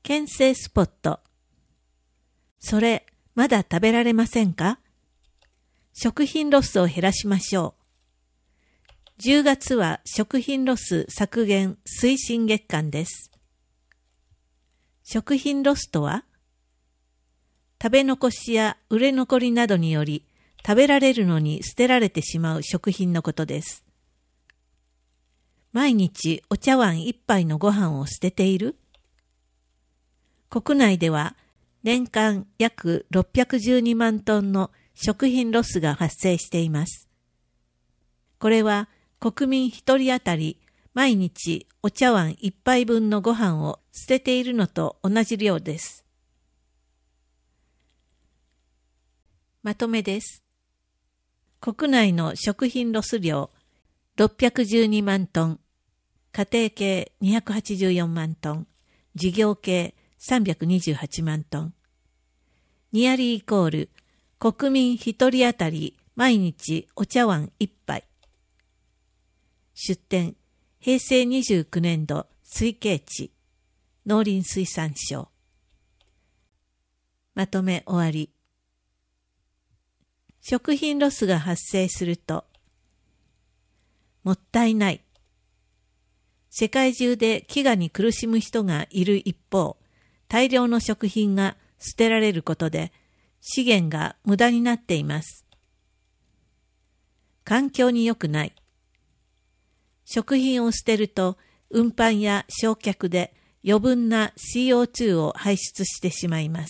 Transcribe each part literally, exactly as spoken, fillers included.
牽制スポット。それ、まだ食べられませんか？食品ロスを減らしましょう。じゅうがつは食品ロス削減推進月間です。食品ロスとは、食べ残しや売れ残りなどにより食べられるのに捨てられてしまう食品のことです。毎日お茶碗一杯のご飯を捨てている？国内では年間約ろっぴゃくじゅうにまんトンの食品ロスが発生しています。これは国民一人当たり毎日お茶碗一杯分のご飯を捨てているのと同じ量です。まとめです。国内の食品ロス量ろっぴゃくじゅうにまんトン、家庭系にひゃくはちじゅうよんまんトン、事業系さんびゃくにじゅうはちまんトン。ニアリーイコール国民一人当たり毎日お茶碗一杯。出典、へいせいにじゅうきゅうねんど推計値、農林水産省。まとめ終わり。食品ロスが発生すると、もったいない。世界中で飢餓に苦しむ人がいる一方、大量の食品が捨てられることで資源が無駄になっています。環境に良くない。食品を捨てると運搬や焼却で余分な シーオーツー を排出してしまいます。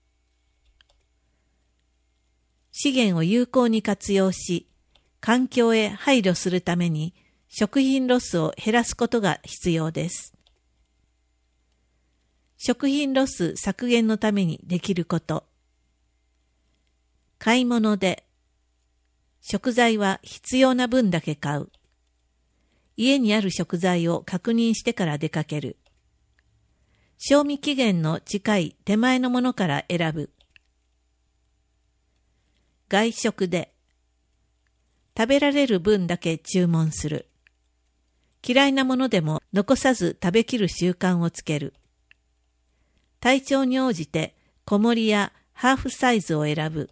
資源を有効に活用し、環境へ配慮するために食品ロスを減らすことが必要です。食品ロス削減のためにできること。買い物で、食材は必要な分だけ買う。家にある食材を確認してから出かける。賞味期限の近い手前のものから選ぶ。外食で、食べられる分だけ注文する。嫌いなものでも残さず食べきる習慣をつける。体調に応じて小盛りやハーフサイズを選ぶ。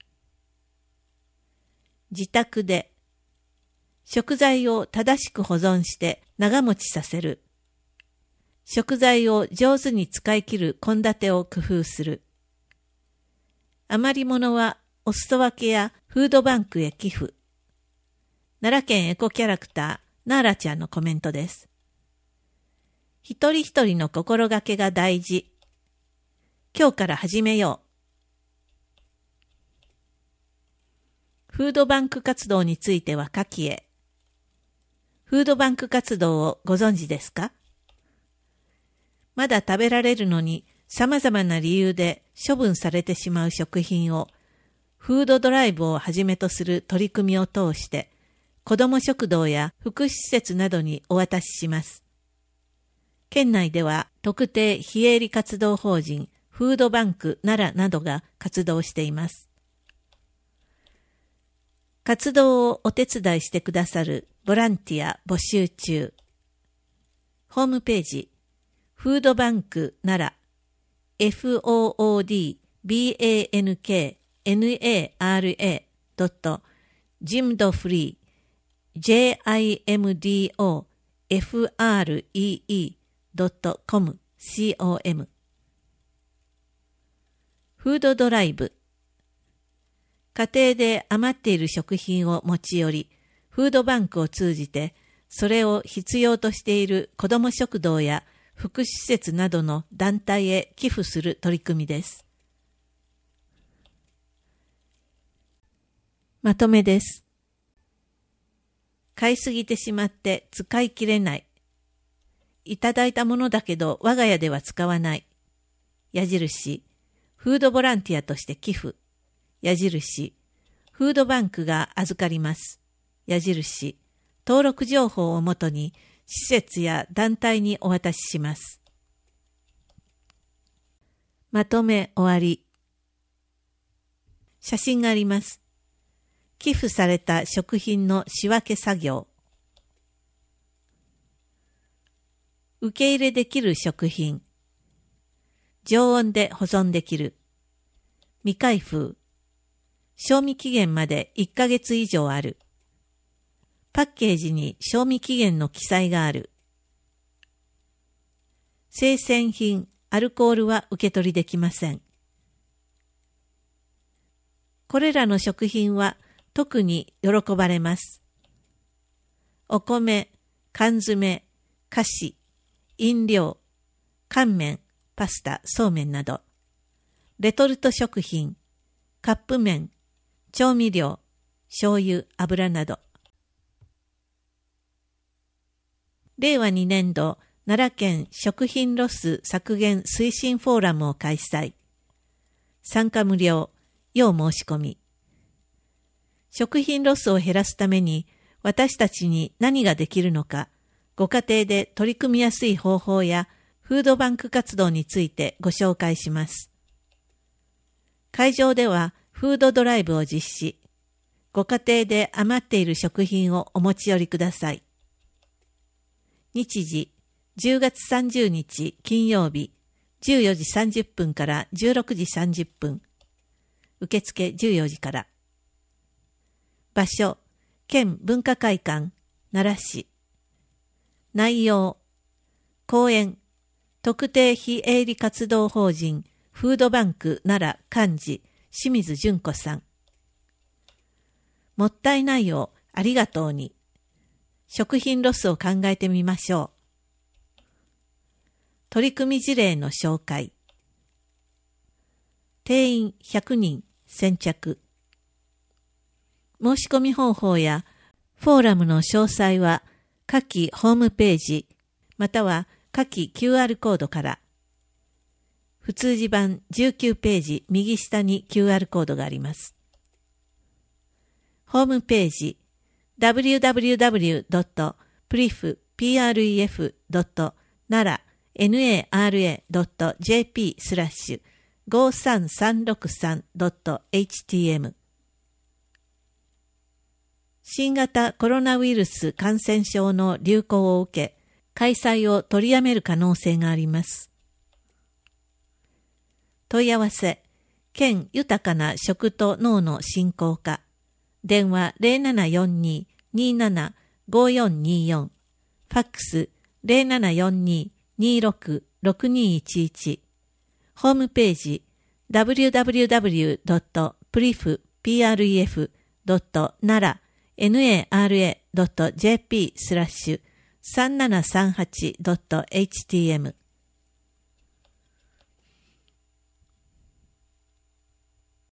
自宅で食材を正しく保存して長持ちさせる。食材を上手に使い切る献立を工夫する。余り物はお裾分けやフードバンクへ寄付。奈良県エコキャラクター、ナーラちゃんのコメントです。一人一人の心がけが大事。今日から始めよう。フードバンク活動については下記へ。フードバンク活動をご存知ですか？まだ食べられるのに様々な理由で処分されてしまう食品をフードドライブをはじめとする取り組みを通して子ども食堂や福祉施設などにお渡しします。県内では特定非営利活動法人フードバンク奈良などが活動しています。活動をお手伝いしてくださるボランティア募集中。ホームページ、フードバンク奈良、エフオーオーディーバンクナラ ドット ジムドフリー ジェイアイエムディーオーエフアールイーイー ドット コム コムフードドライブ。家庭で余っている食品を持ち寄り、フードバンクを通じて、それを必要としている子ども食堂や福祉施設などの団体へ寄付する取り組みです。まとめです。買いすぎてしまって使い切れない。いただいたものだけど我が家では使わない。矢印、フードボランティアとして寄付。矢印、フードバンクが預かります。矢印、登録情報をもとに施設や団体にお渡しします。まとめ終わり。写真があります。寄付された食品の仕分け作業。受け入れできる食品。 常温で保存できる。未開封。賞味期限までいっかげつ以上ある。パッケージに賞味期限の記載がある。生鮮品、アルコールは受け取りできません。これらの食品は特に喜ばれます。お米、缶詰、菓子、飲料、乾麺、パスタ、そうめんなど、レトルト食品、カップ麺、調味料、醤油、油など。れいわにねんど、奈良県食品ロス削減推進フォーラムを開催。参加無料、要申し込み。食品ロスを減らすために私たちに何ができるのか、ご家庭で取り組みやすい方法やフードバンク活動についてご紹介します。会場ではフードドライブを実施。ご家庭で余っている食品をお持ち寄りください。日時、じゅうがつさんじゅうにち金曜日、じゅうよじさんじゅっぷんからじゅうろくじさんじゅっぷん。受付じゅうよじから。場所、県文化会館、奈良市。内容、講演、特定非営利活動法人フードバンク奈良幹事清水純子さん。もったいないをありがとうに。食品ロスを考えてみましょう。取り組み事例の紹介。定員ひゃくにん先着。申し込み方法やフォーラムの詳細は下記ホームページまたは下記 キューアール コードから。普通字版じゅうきゅうページ右下に キューアール コードがあります。ホームページ ダブリューダブリューダブリュードットプリフドットナラドットジェーピー スラッシュごさんさんろくさんドットエイチティーエム 新型コロナウイルス感染症の流行を受け、開催を取りやめる可能性があります。問い合わせ、県豊かな食と脳の振興課、電話 ゼロななよんに にーなな ごよんにーよん、ファックス ゼロななよんに にーろく ろくにーいちいち、ホームページ ダブリューダブリューダブリュードットプリフドットナラドットジェーピー スラッシュさんななさんはちドットエイチティーエム